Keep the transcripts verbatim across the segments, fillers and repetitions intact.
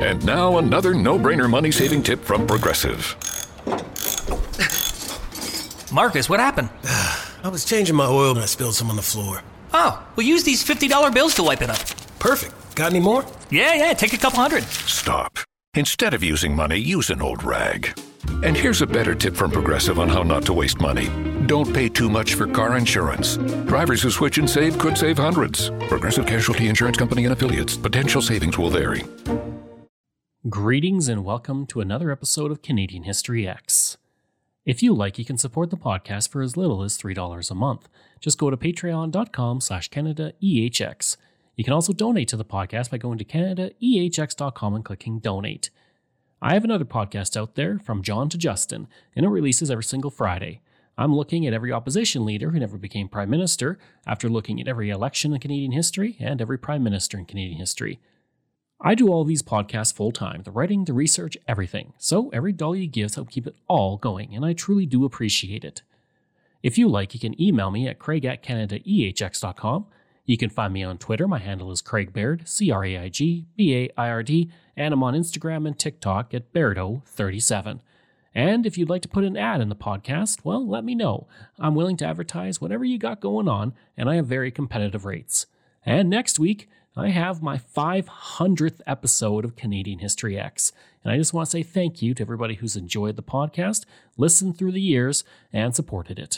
And now another no-brainer money-saving tip from Progressive. Marcus, what happened? I was changing my oil and I spilled some on the floor. Oh, we'll use these fifty dollar bills to wipe it up. Perfect. Got any more? Yeah, yeah, take a couple hundred. Stop. Instead of using money, use an old rag. And here's a better tip from Progressive on how not to waste money. Don't pay too much for car insurance. Drivers who switch and save could save hundreds. Progressive Casualty Insurance Company and Affiliates. Potential savings will vary. Greetings and welcome to another episode of Canadian History X. If you like, you can support the podcast for as little as three dollars a month. Just go to patreon.com slash CanadaEHX. You can also donate to the podcast by going to Canada E H X dot com and clicking donate. I have another podcast out there, From John to Justin, and it releases every single Friday. I'm looking at every opposition leader who never became Prime Minister, after looking at every election in Canadian history and every Prime Minister in Canadian history. I do all these podcasts full-time, the writing, the research, everything, so every dollar you give helps keep it all going, and I truly do appreciate it. If you like, you can email me at craig at canada e h x dot com. You can find me on Twitter. My handle is Craig Baird, C R A I G B A I R D, and I'm on Instagram and TikTok at Bairdo thirty-seven. And if you'd like to put an ad in the podcast, well, let me know. I'm willing to advertise whatever you got going on, and I have very competitive rates. And next week, I have my five hundredth episode of Canadian History X, and I just want to say thank you to everybody who's enjoyed the podcast, listened through the years, and supported it.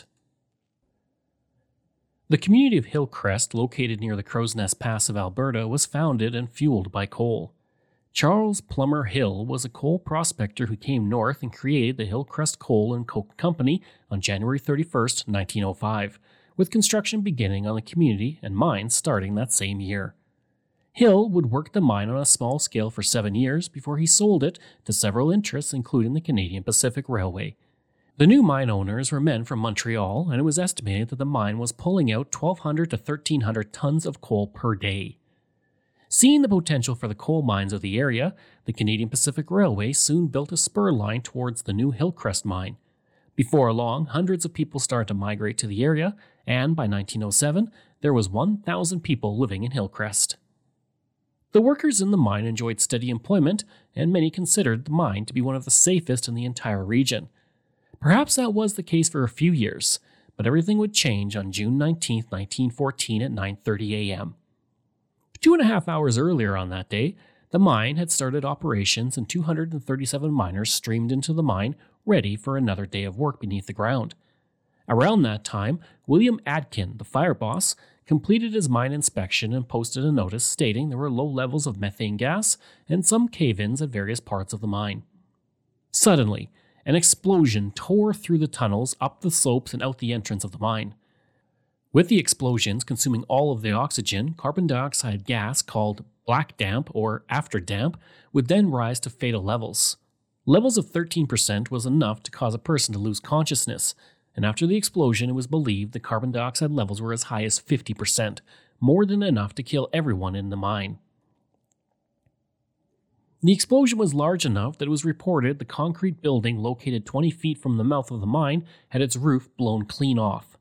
The community of Hillcrest, located near the Crow's Nest Pass of Alberta, was founded and fueled by coal. Charles Plummer Hill was a coal prospector who came north and created the Hillcrest Coal and Coke Company on January thirty-first, nineteen oh five, with construction beginning on the community and mines starting that same year. Hill would work the mine on a small scale for seven years before he sold it to several interests, including the Canadian Pacific Railway. The new mine owners were men from Montreal, and it was estimated that the mine was pulling out twelve hundred to thirteen hundred tons of coal per day. Seeing the potential for the coal mines of the area, the Canadian Pacific Railway soon built a spur line towards the new Hillcrest mine. Before long, hundreds of people started to migrate to the area, and by nineteen oh seven, there was one thousand people living in Hillcrest. The workers in the mine enjoyed steady employment, and many considered the mine to be one of the safest in the entire region. Perhaps that was the case for a few years, but everything would change on June nineteenth, nineteen fourteen at nine thirty a.m. Two and a half hours earlier on that day, the mine had started operations and two hundred thirty-seven miners streamed into the mine, ready for another day of work beneath the ground. Around that time, William Adkin, the fire boss, completed his mine inspection and posted a notice stating there were low levels of methane gas and some cave-ins at various parts of the mine. Suddenly, an explosion tore through the tunnels, up the slopes, and out the entrance of the mine. With the explosions consuming all of the oxygen, carbon dioxide gas called black damp or after damp would then rise to fatal levels. Levels of thirteen percent was enough to cause a person to lose consciousness, and after the explosion it was believed the carbon dioxide levels were as high as fifty percent, more than enough to kill everyone in the mine. The explosion was large enough that it was reported the concrete building located twenty feet from the mouth of the mine had its roof blown clean off.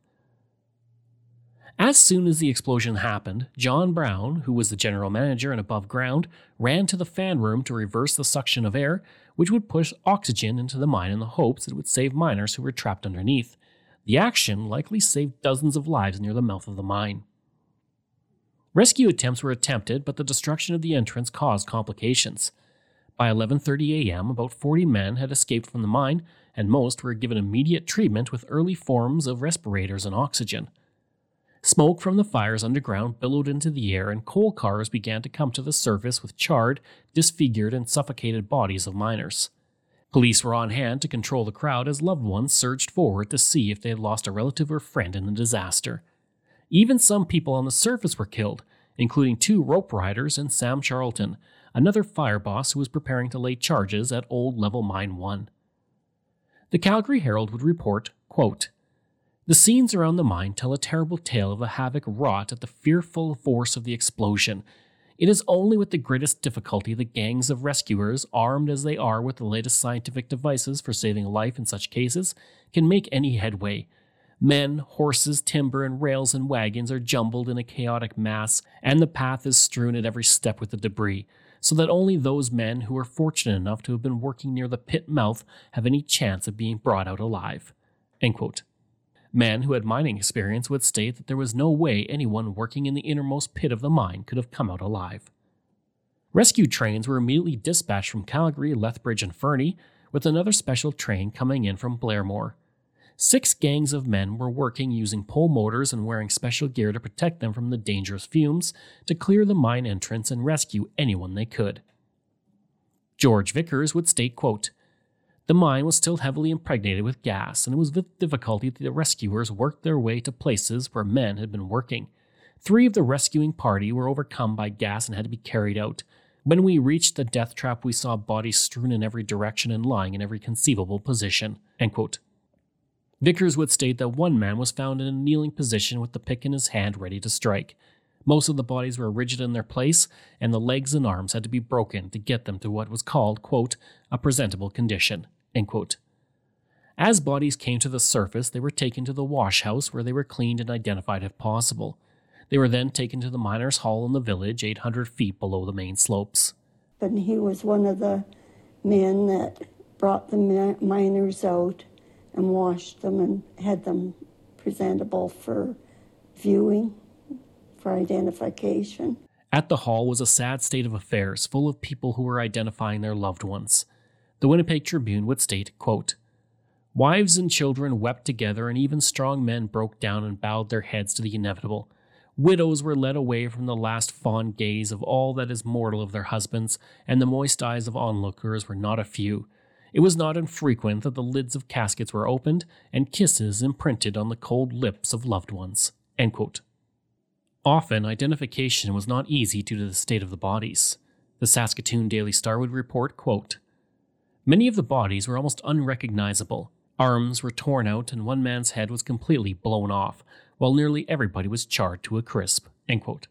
As soon as the explosion happened, John Brown, who was the general manager and above ground, ran to the fan room to reverse the suction of air, which would push oxygen into the mine in the hopes that it would save miners who were trapped underneath. The action likely saved dozens of lives near the mouth of the mine. Rescue attempts were attempted, but the destruction of the entrance caused complications. By eleven thirty a.m., about forty men had escaped from the mine, and most were given immediate treatment with early forms of respirators and oxygen. Smoke from the fires underground billowed into the air, and coal cars began to come to the surface with charred, disfigured, and suffocated bodies of miners. Police were on hand to control the crowd as loved ones surged forward to see if they had lost a relative or friend in the disaster. Even some people on the surface were killed, including two rope riders and Sam Charlton, another fire boss who was preparing to lay charges at Old Level Mine one. The Calgary Herald would report, quote, "The scenes around the mine tell a terrible tale of the havoc wrought at the fearful force of the explosion. It is only with the greatest difficulty that gangs of rescuers, armed as they are with the latest scientific devices for saving life in such cases, can make any headway. Men, horses, timber, and rails and wagons are jumbled in a chaotic mass, and the path is strewn at every step with the debris, so that only those men who were fortunate enough to have been working near the pit mouth have any chance of being brought out alive." End quote. Men who had mining experience would state that there was no way anyone working in the innermost pit of the mine could have come out alive. Rescue trains were immediately dispatched from Calgary, Lethbridge, and Fernie, with another special train coming in from Blairmore. Six gangs of men were working using pole motors and wearing special gear to protect them from the dangerous fumes to clear the mine entrance and rescue anyone they could. George Vickers would state, quote, "The mine was still heavily impregnated with gas, and it was with difficulty that the rescuers worked their way to places where men had been working. Three of the rescuing party were overcome by gas and had to be carried out. When we reached the death trap, we saw bodies strewn in every direction and lying in every conceivable position." End quote. Vickers would state that one man was found in a kneeling position with the pick in his hand ready to strike. Most of the bodies were rigid in their place, and the legs and arms had to be broken to get them to what was called, quote, "a presentable condition." End quote. As bodies came to the surface, they were taken to the wash house where they were cleaned and identified if possible. They were then taken to the miners' hall in the village, eight hundred feet below the main slopes. But he was one of the men that brought the miners out and washed them and had them presentable for viewing, for identification. At the hall was a sad state of affairs, full of people who were identifying their loved ones. The Winnipeg Tribune would state, quote, "Wives and children wept together, and even strong men broke down and bowed their heads to the inevitable. Widows were led away from the last fond gaze of all that is mortal of their husbands, and the moist eyes of onlookers were not a few. It was not infrequent that the lids of caskets were opened and kisses imprinted on the cold lips of loved ones." End quote. Often, identification was not easy due to the state of the bodies. The Saskatoon Daily Star would report, quote, "Many of the bodies were almost unrecognizable. Arms were torn out and one man's head was completely blown off, while nearly everybody was charred to a crisp." End quote.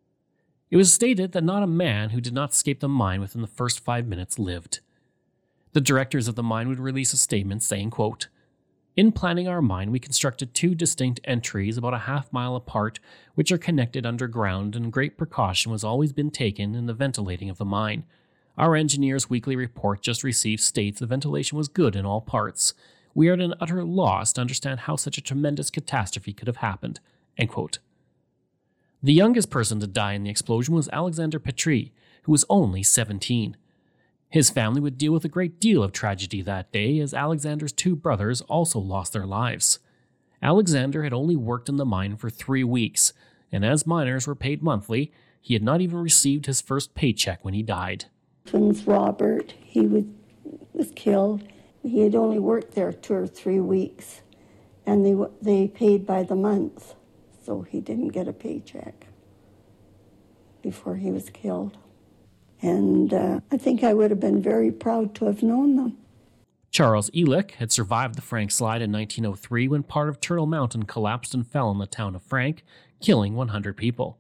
It was stated that not a man who did not escape the mine within the first five minutes lived. The directors of the mine would release a statement saying, quote, "In planning our mine, we constructed two distinct entries about a half mile apart, which are connected underground, and great precaution was always been taken in the ventilating of the mine. Our engineer's weekly report just received states the ventilation was good in all parts. We are at an utter loss to understand how such a tremendous catastrophe could have happened." End quote. The youngest person to die in the explosion was Alexander Petrie, who was only seventeen. His family would deal with a great deal of tragedy that day, as Alexander's two brothers also lost their lives. Alexander had only worked in the mine for three weeks, and as miners were paid monthly, he had not even received his first paycheck when he died. Twins Robert, he was, was killed. He had only worked there two or three weeks, and they they paid by the month, so he didn't get a paycheck before he was killed. And uh, I think I would have been very proud to have known them. Charles Elick had survived the Frank slide in nineteen oh three when part of Turtle Mountain collapsed and fell on the town of Frank, killing one hundred people.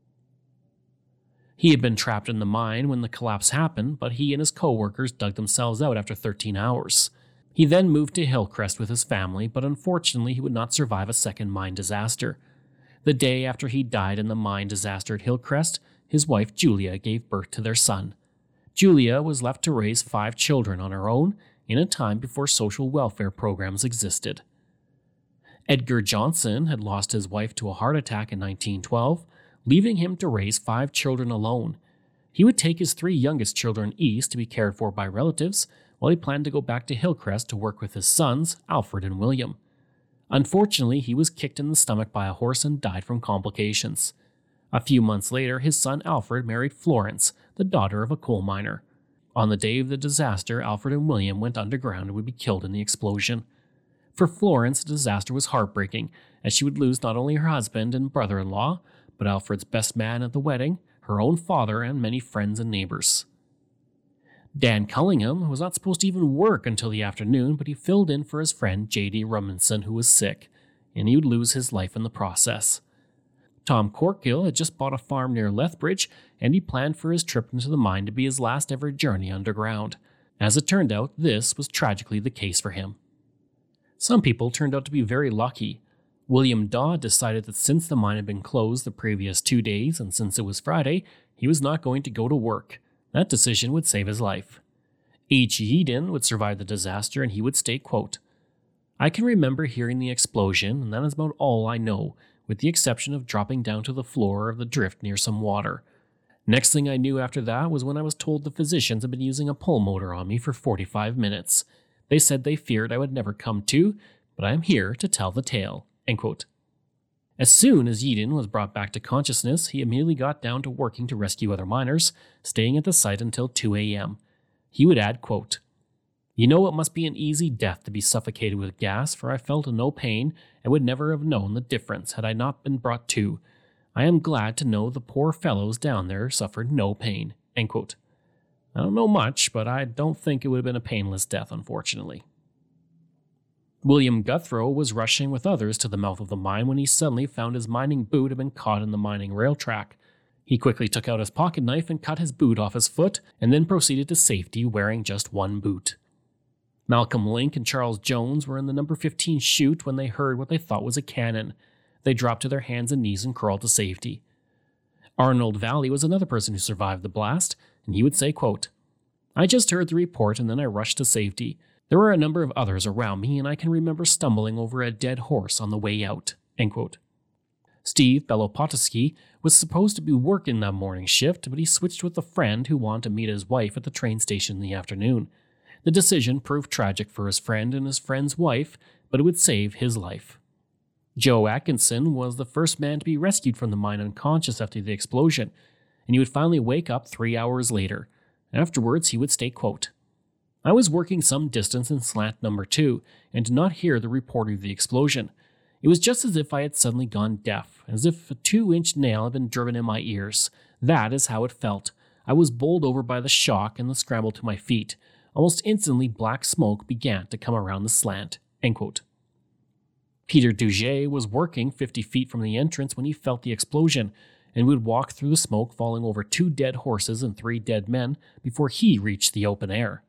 He had been trapped in the mine when the collapse happened, but he and his co-workers dug themselves out after thirteen hours. He then moved to Hillcrest with his family, but unfortunately he would not survive a second mine disaster. The day after he died in the mine disaster at Hillcrest, his wife Julia gave birth to their son. Julia was left to raise five children on her own in a time before social welfare programs existed. Edgar Johnson had lost his wife to a heart attack in nineteen twelve, leaving him to raise five children alone. He would take his three youngest children east to be cared for by relatives, while he planned to go back to Hillcrest to work with his sons, Alfred and William. Unfortunately, he was kicked in the stomach by a horse and died from complications. A few months later, his son Alfred married Florence, the daughter of a coal miner. On the day of the disaster, Alfred and William went underground and would be killed in the explosion. For Florence, the disaster was heartbreaking, as she would lose not only her husband and brother-in-law, but Alfred's best man at the wedding, her own father, and many friends and neighbors. Dan Cullingham was not supposed to even work until the afternoon, but he filled in for his friend J D Rummenson, who was sick, and he would lose his life in the process. Tom Corkill had just bought a farm near Lethbridge, and he planned for his trip into the mine to be his last ever journey underground. As it turned out, this was tragically the case for him. Some people turned out to be very lucky. William Daw decided that since the mine had been closed the previous two days, and since it was Friday, he was not going to go to work. That decision would save his life. H. Yeadon would survive the disaster, and he would state, quote, "I can remember hearing the explosion, and that is about all I know, with the exception of dropping down to the floor of the drift near some water. Next thing I knew after that was when I was told the physicians had been using a pulmotor on me for forty-five minutes. They said they feared I would never come to, but I am here to tell the tale." End quote. As soon as Yeadon was brought back to consciousness, he immediately got down to working to rescue other miners, staying at the site until two a.m. He would add, quote, "You know it must be an easy death to be suffocated with gas, for I felt no pain and would never have known the difference had I not been brought to. I am glad to know the poor fellows down there suffered no pain." End quote. I don't know much, but I don't think it would have been a painless death, unfortunately. William Guthrow was rushing with others to the mouth of the mine when he suddenly found his mining boot had been caught in the mining rail track. He quickly took out his pocket knife and cut his boot off his foot, and then proceeded to safety wearing just one boot. Malcolm Link and Charles Jones were in the number fifteen chute when they heard what they thought was a cannon. They dropped to their hands and knees and crawled to safety. Arnold Valley was another person who survived the blast, and he would say, quote, "I just heard the report and then I rushed to safety. There were a number of others around me, and I can remember stumbling over a dead horse on the way out." End quote. Steve Belopotsky was supposed to be working that morning shift, but he switched with a friend who wanted to meet his wife at the train station in the afternoon. The decision proved tragic for his friend and his friend's wife, but it would save his life. Joe Atkinson was the first man to be rescued from the mine unconscious after the explosion, and he would finally wake up three hours later. Afterwards, he would state, quote, "I was working some distance in slant number two and did not hear the report of the explosion. It was just as if I had suddenly gone deaf, as if a two-inch nail had been driven in my ears. That is how it felt. I was bowled over by the shock and the scramble to my feet. Almost instantly, black smoke began to come around the slant." End quote. Peter Duget was working fifty feet from the entrance when he felt the explosion, and would walk through the smoke, falling over two dead horses and three dead men before he reached the open air.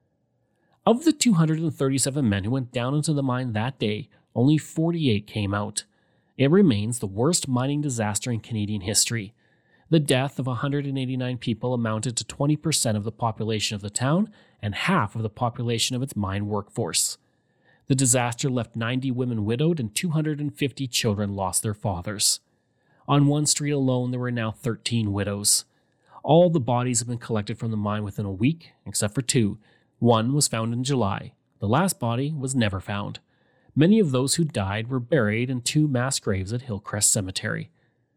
Of the two hundred thirty-seven men who went down into the mine that day, only forty-eight came out. It remains the worst mining disaster in Canadian history. The death of one hundred eighty-nine people amounted to twenty percent of the population of the town and half of the population of its mine workforce. The disaster left ninety women widowed and two hundred fifty children lost their fathers. On one street alone, there were now thirteen widows. All the bodies have been collected from the mine within a week, except for two. One was found in July. The last body was never found. Many of those who died were buried in two mass graves at Hillcrest Cemetery.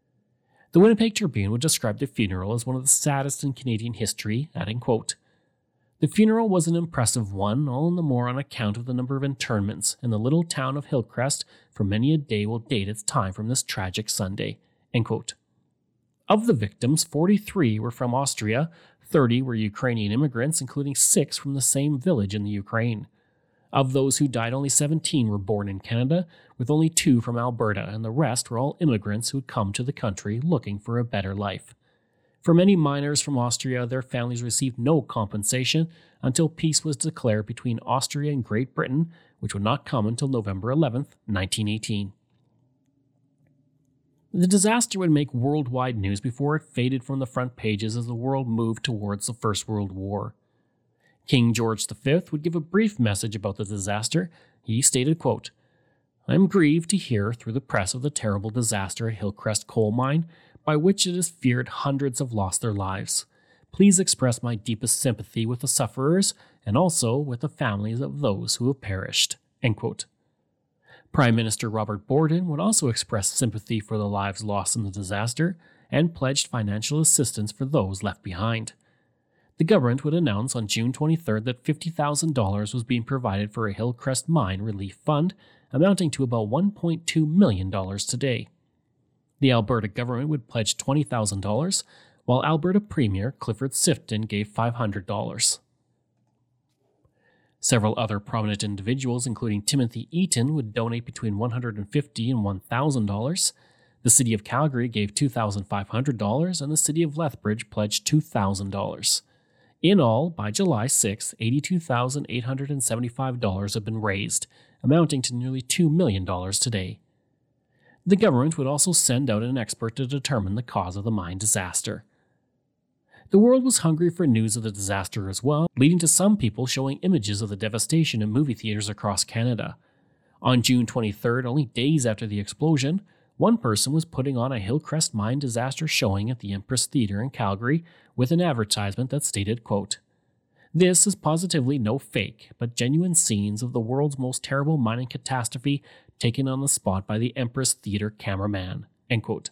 The Winnipeg Tribune would describe the funeral as one of the saddest in Canadian history, adding, quote, "The funeral was an impressive one, all the more on account of the number of interments, and the little town of Hillcrest for many a day will date its time from this tragic Sunday." End quote. Of the victims, forty-three were from Austria, thirty were Ukrainian immigrants, including six from the same village in the Ukraine. Of those who died, only seventeen were born in Canada, with only two from Alberta, and the rest were all immigrants who had come to the country looking for a better life. For many miners from Austria, their families received no compensation until peace was declared between Austria and Great Britain, which would not come until November eleventh, nineteen eighteen. The disaster would make worldwide news before it faded from the front pages as the world moved towards the First World War. King George the Fifth would give a brief message about the disaster. He stated, quote, "I am grieved to hear through the press of the terrible disaster at Hillcrest Coal Mine, by which it is feared hundreds have lost their lives. Please express my deepest sympathy with the sufferers and also with the families of those who have perished." End quote. Prime Minister Robert Borden would also express sympathy for the lives lost in the disaster and pledged financial assistance for those left behind. The government would announce on June twenty-third that fifty thousand dollars was being provided for a Hillcrest Mine Relief Fund, amounting to about one point two million dollars today. The Alberta government would pledge twenty thousand dollars, while Alberta Premier Clifford Sifton gave five hundred dollars. Several other prominent individuals, including Timothy Eaton, would donate between one hundred fifty dollars and one thousand dollars. The City of Calgary gave two thousand five hundred dollars, and the City of Lethbridge pledged two thousand dollars. In all, by July sixth, eighty-two thousand eight hundred seventy-five dollars had been raised, amounting to nearly two million dollars today. The government would also send out an expert to determine the cause of the mine disaster. The world was hungry for news of the disaster as well, leading to some people showing images of the devastation in movie theaters across Canada. On June twenty-third, only days after the explosion, one person was putting on a Hillcrest mine disaster showing at the Empress Theatre in Calgary with an advertisement that stated, quote, "This is positively no fake, but genuine scenes of the world's most terrible mining catastrophe taken on the spot by the Empress Theatre cameraman," end quote.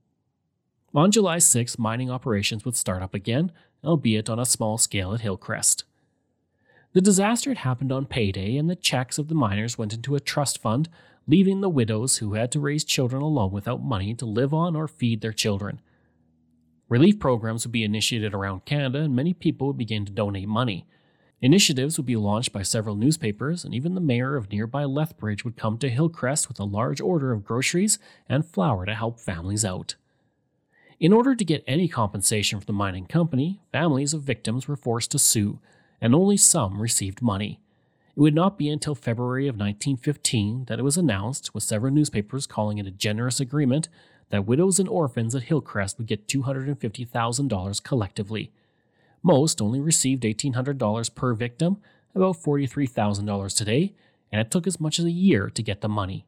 On July sixth, mining operations would start up again, albeit on a small scale at Hillcrest. The disaster had happened on payday, and the checks of the miners went into a trust fund, leaving the widows who had to raise children alone without money to live on or feed their children. Relief programs would be initiated around Canada, and many people would begin to donate money. Initiatives would be launched by several newspapers, and even the mayor of nearby Lethbridge would come to Hillcrest with a large order of groceries and flour to help families out. In order to get any compensation from the mining company, families of victims were forced to sue, and only some received money. It would not be until February of nineteen fifteen that it was announced, with several newspapers calling it a generous agreement, that widows and orphans at Hillcrest would get two hundred fifty thousand dollars collectively. Most only received eighteen hundred dollars per victim, about forty-three thousand dollars today, and it took as much as a year to get the money.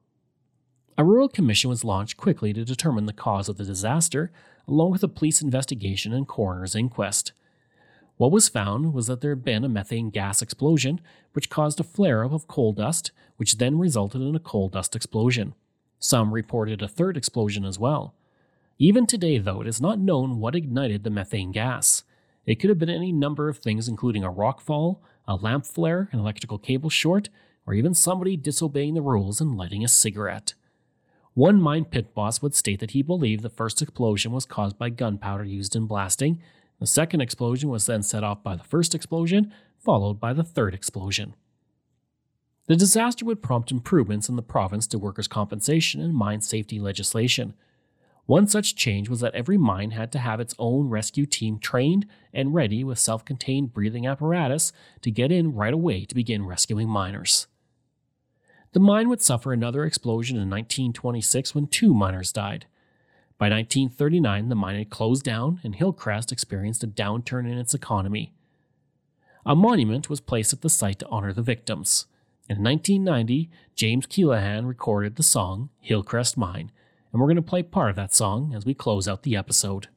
A royal commission was launched quickly to determine the cause of the disaster, along with a police investigation and coroner's inquest. What was found was that there had been a methane gas explosion, which caused a flare-up of coal dust, which then resulted in a coal dust explosion. Some reported a third explosion as well. Even today, though, it is not known what ignited the methane gas. It could have been any number of things, including a rock fall, a lamp flare, an electrical cable short, or even somebody disobeying the rules and lighting a cigarette. One mine pit boss would state that he believed the first explosion was caused by gunpowder used in blasting. The second explosion was then set off by the first explosion, followed by the third explosion. The disaster would prompt improvements in the province to workers' compensation and mine safety legislation. One such change was that every mine had to have its own rescue team trained and ready with self-contained breathing apparatus to get in right away to begin rescuing miners. The mine would suffer another explosion in nineteen twenty-six when two miners died. By nineteen thirty-nine, the mine had closed down and Hillcrest experienced a downturn in its economy. A monument was placed at the site to honor the victims. In nineteen ninety, James Keelahan recorded the song Hillcrest Mine, and we're going to play part of that song as we close out the episode.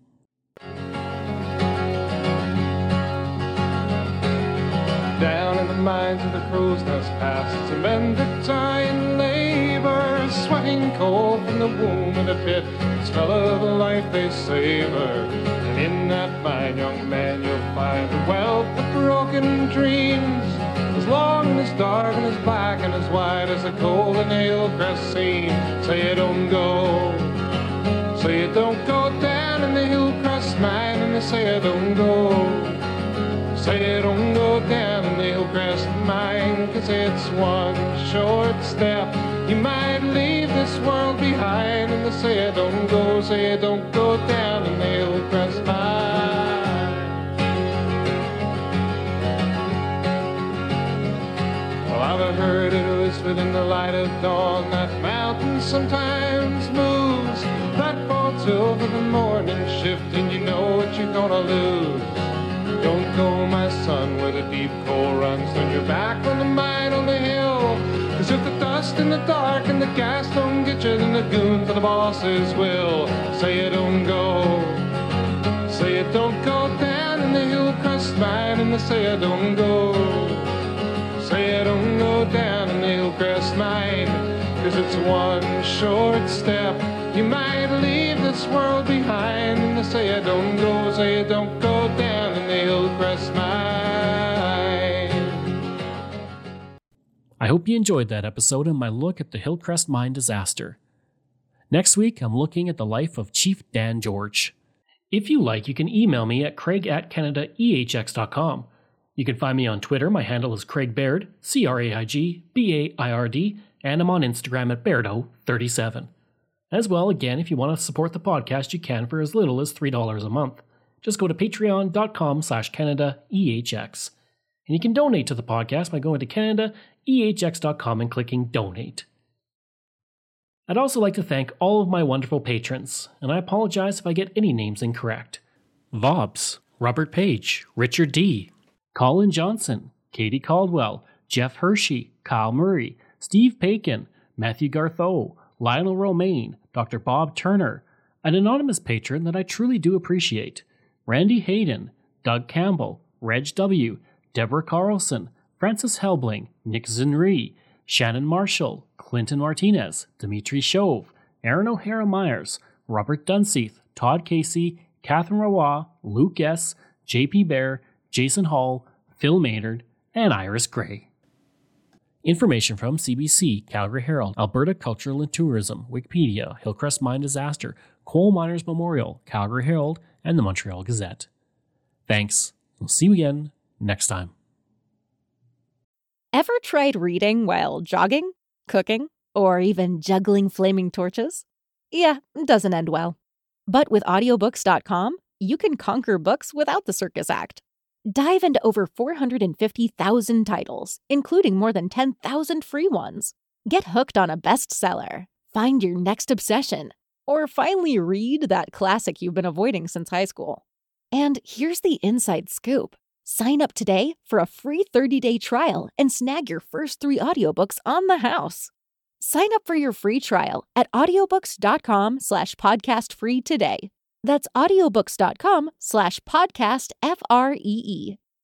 Down in the mines of the Crow's Nest Pass, some Benedictine labour, sweating coal from the womb of the pit, the smell of the life they savor. And in that mine, young man, you'll find the wealth of broken dreams, as long and as dark and as black and as white as the coal in the Hillcrest seam. Say you don't go, say you don't go down in the Hillcrest mine, and they say you don't go. Say don't go down in the Hillcrest mine, 'cause it's one short step. You might leave this world behind, and they say don't go, say don't go down in the Hillcrest mine. Well, I've heard it whispered in the light of dawn, that mountain sometimes moves, that falls over the morning shift, and you know what you're gonna lose. Don't go, my son, where the deep coal runs. Turn your back on the mine on the hill, 'cause if the dust and the dark and the gas don't get you, then the goons and the bosses will. Say you don't go, say you don't go down in the Hillcrest mine, and they say you don't go, say you don't go down in the Hillcrest mine, 'cause it's one short step. You might leave this world behind, and they say you don't go, say you don't go down in the Hillcrest mine. I hope you enjoyed that episode and my look at the Hillcrest mine disaster. Next week, I'm looking at the life of Chief Dan George. If you like, you can email me at craig at canada e h x dot com. You can find me on Twitter. My handle is Craig Baird, C R A I G B A I R D, and I'm on Instagram at Bairdo thirty-seven. As well, again, if you want to support the podcast, you can for as little as three dollars a month. Just go to patreon.com slash Canada EHX. And you can donate to the podcast by going to canada e h x dot com and clicking donate. I'd also like to thank all of my wonderful patrons, and I apologize if I get any names incorrect. Vobs, Robert Page, Richard D., Colin Johnson, Katie Caldwell, Jeff Hershey, Kyle Murray, Steve Pakin, Matthew Gartho, Lionel Romaine, Doctor Bob Turner, an anonymous patron that I truly do appreciate, Randy Hayden, Doug Campbell, Reg W., Deborah Carlson, Francis Helbling, Nick Zinri, Shannon Marshall, Clinton Martinez, Dimitri Chauve, Aaron O'Hara Myers, Robert Dunseith, Todd Casey, Catherine Rawa, Luke S., J P Bear, Jason Hall, Phil Maynard, and Iris Gray. Information from C B C, Calgary Herald, Alberta Cultural and Tourism, Wikipedia, Hillcrest Mine Disaster, Coal Miners Memorial, Calgary Herald, and the Montreal Gazette. Thanks. We'll see you again next time. Ever tried reading while jogging, cooking, or even juggling flaming torches? Yeah, it doesn't end well. But with audiobooks dot com, you can conquer books without the circus act. Dive into over four hundred fifty thousand titles, including more than ten thousand free ones. Get hooked on a bestseller, find your next obsession, or finally read that classic you've been avoiding since high school. And here's the inside scoop. Sign up today for a free thirty-day trial and snag your first three audiobooks on the house. Sign up for your free trial at audiobooks dot com slash podcast free today. That's audiobooks dot com slash podcast F R E E.